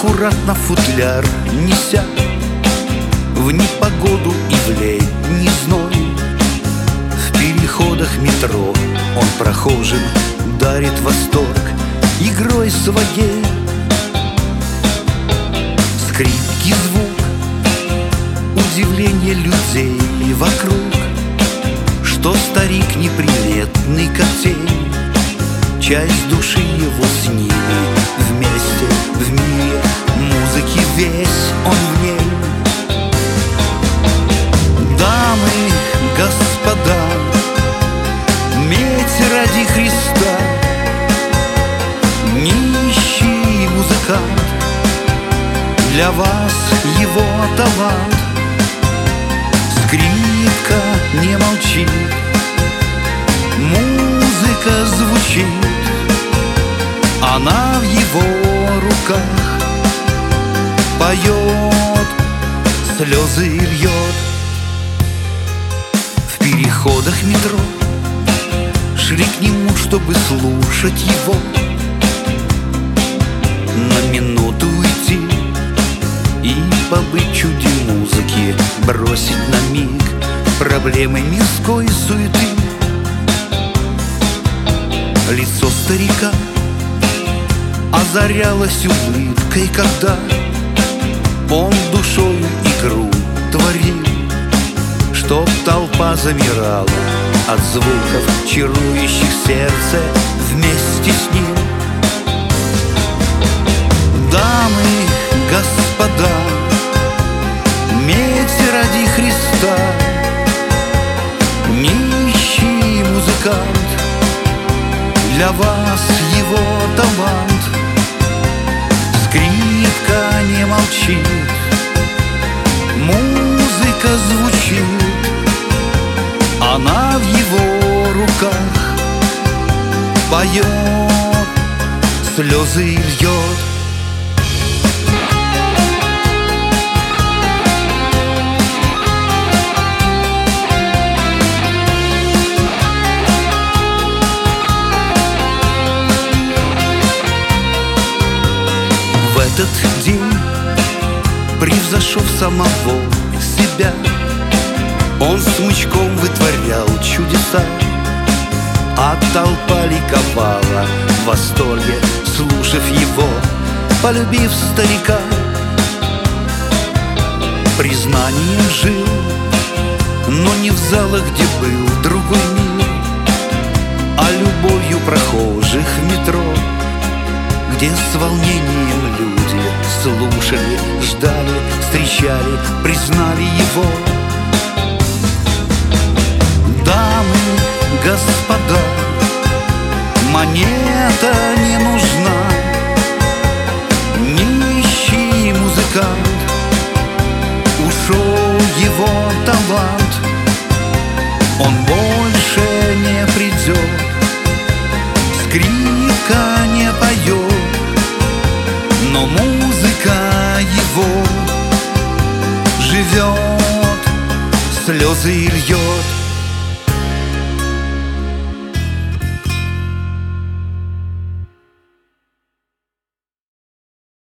аккуратно футляр неся, в непогоду и в летний зной. В переходах метро он прохожим дарит восторг игрой своей. Скрипки звук, удивление людей вокруг, что старик неприметный как тень, часть души его с ними вместе в мире музыки, весь он в ней. Дамы, господа, медь ради Христа, нищий музыкант, для вас его талант. Скрипка не молчит, музыка звучит, она в его руках поет, слезы льет. В переходах метро шли к нему, чтобы слушать его, на минуту уйти и побыть чуде музыки, бросить на миг проблемы мирской суеты. Лицо старика озарялось улыбкой, когда он душою игру творил, чтоб толпа замирала от звуков, чарующих сердце вместе с ним. Дамы, господа, медь ради Христа, нищий музыкант, для вас его талант. Скрипка не молчит, музыка звучит, она в его руках поет, слезы льет. В этот день, превзошел самого себя, он смычком вытворял чудеса, а толпа ликовала в восторге, слушав его, полюбив старика. Признанием жил, но не в залах, где был другой мир, а любовью прохожих в метро, где с волнением люди слушали, ждали, встречали, признали его. Дамы, господа, монета